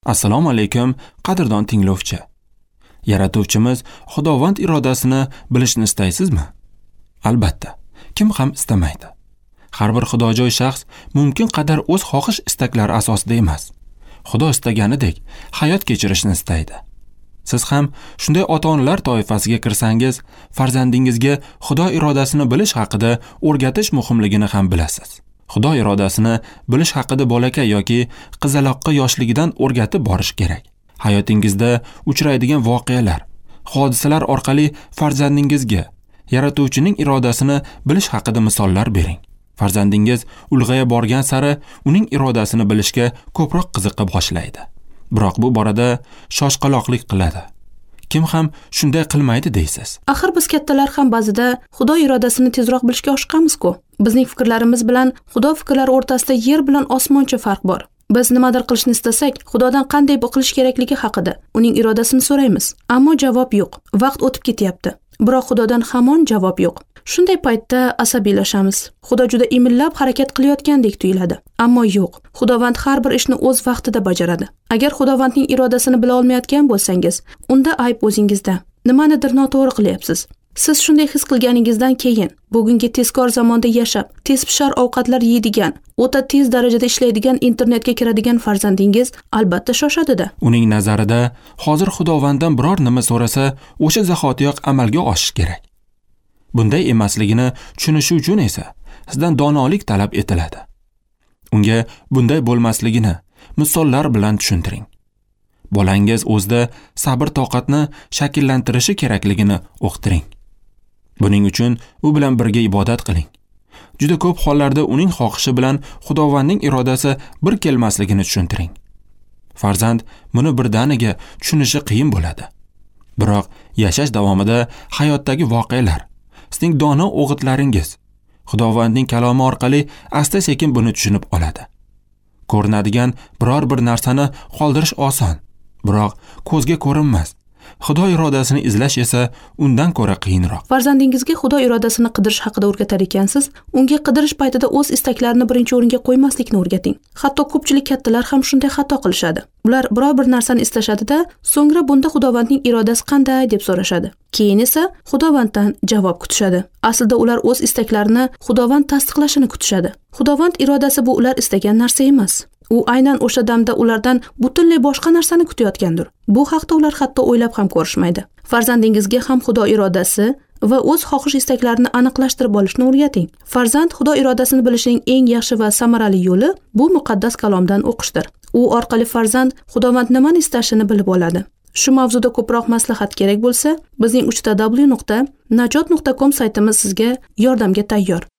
Assalomu alaykum, qadrdon tinglovchi. Yaratuvchimiz Xudovand irodasini bilishni istaysizmi? Albatta, kim ham istamaydi. Har bir xudojo'y shaxs mumkin qadar o'z xohish istaklari asosida emas, Xudo istaganidek hayot kechirishni istaydi. Siz ham shunday ota-onalar toifasiga kirsangiz, farzandingizga Xudo irodasini bilish haqida o'rgatish muhimligini ham bilasiz. Xudo irodasini bilish haqida bolakay yoki qizaloqqa yoshligidan o'rgatib borish kerak. Hayotingizda uchraydigan voqealar, hodisalar orqali farzandingizga Yaratuvchining irodasini bilish haqida misollar bering. Farzandingiz ulg'aya borgan sari uning irodasini bilishga ko'proq qiziqa boshlaydi. Biroq bu borada shoshqaloqlik qiladi. Kim ham shunday qilmaydi deysiz. Axir biz kattalar ham ba'zida Xudo irodasini tezroq bilishga oshiqamiz-ku. Bizning fikrlarimiz bilan Xudo fikrlari o'rtasida yer bilan osmoncha farq bor. Biz nimadir qilishni istasak, Xudodan qanday qilish kerakligi haqida uning irodasini so'raymiz. Ammo javob yo'q. Vaqt o'tib ketyapti. Biroq Xudodan hamon javob yo'q. Shunday paytda asabiylashamiz. Xudo juda imillab harakat qilayotgandek tuyuladi. Ammo yo'q. Xudovand har bir ishni o'z vaqtida bajaradi. Agar Xudovandning irodasini bila olmayotgan bo'lsangiz, unda ayb o'zingizda. Nimanidir noto'g'ri qilyapsiz. Siz shunday his qilganingizdan keyin, bugungi tezkor zamonda yashab, tezpishar ovqatlar yeydigan, o'ta tez darajada ishlaydigan internetga kiradigan farzandingiz albatta shoshadi-da. Uning nazarida hozir Xudovanddan biror nima so'rasa, o'sha zahotiyoq amalga oshish kerak. Bunday emasligini tushunishi uchun esa sizdan donolik talab etiladi. Unga bunday bo'lmasligini misollar bilan tushuntiring. Bolangiz o'zida sabr-toqatni shakllantirishi kerakligini o'qtiring. Buning uchun u bilan birga ibodat qiling. Juda ko'p hollarda uning xohishi bilan Xudovandning irodasi bir kelmasligini tushuntiring. Farzand buni birdaniga tushunishi qiyin bo'ladi. Biroq yashash davomida hayotdagi voqealar, sizning dono o'g'itlaringiz Xudovandning kalomi orqali asta-sekin buni tushunib oladi. Ko'rinadigan biror bir narsani qoldirish oson, biroq ko'zga ko'rinmas Xudo irodasini izlash esa undan ko'ra qiyinroq. Farzandingizga Xudo irodasini qidirish haqida o'rgatar ekansiz, unga qidirish paytida o'z istaklarini birinchi o'ringa qo'ymaslikni o'rgating. Hatto ko'pchilik kattalar ham shunday xato qilishadi. Ular biror bir narsani istashadi-da, so'ngra bunda Xudovandning irodasi qanday deb so'rashadi. Keyin esa Xudovanddan javob kutishadi. Aslida ular o'z istaklarini Xudovand tasdiqlashini kutishadi. Xudovand irodasi bu ular istagan narsa emas. U aynan o'sha damda ulardan butunlay boshqa narsani kutayotgandir. Bu haqda ular hatto o'ylab ham ko'rishmaydi. Farzandingizga ham Xudo irodasi va o'z xohish istaklarini aniqlashtirib olishni o'rgating. Farzand Xudo irodasini bilishning eng yaxshi va samarali yo'li bu muqaddas kalomdan o'qishdir. U orqali farzand Xudovand nimani istashini bilib oladi. Shu mavzuda ko'proq maslahat kerak bo'lsa, bizning 3w.najot.com saytimiz sizga yordamga tayyor.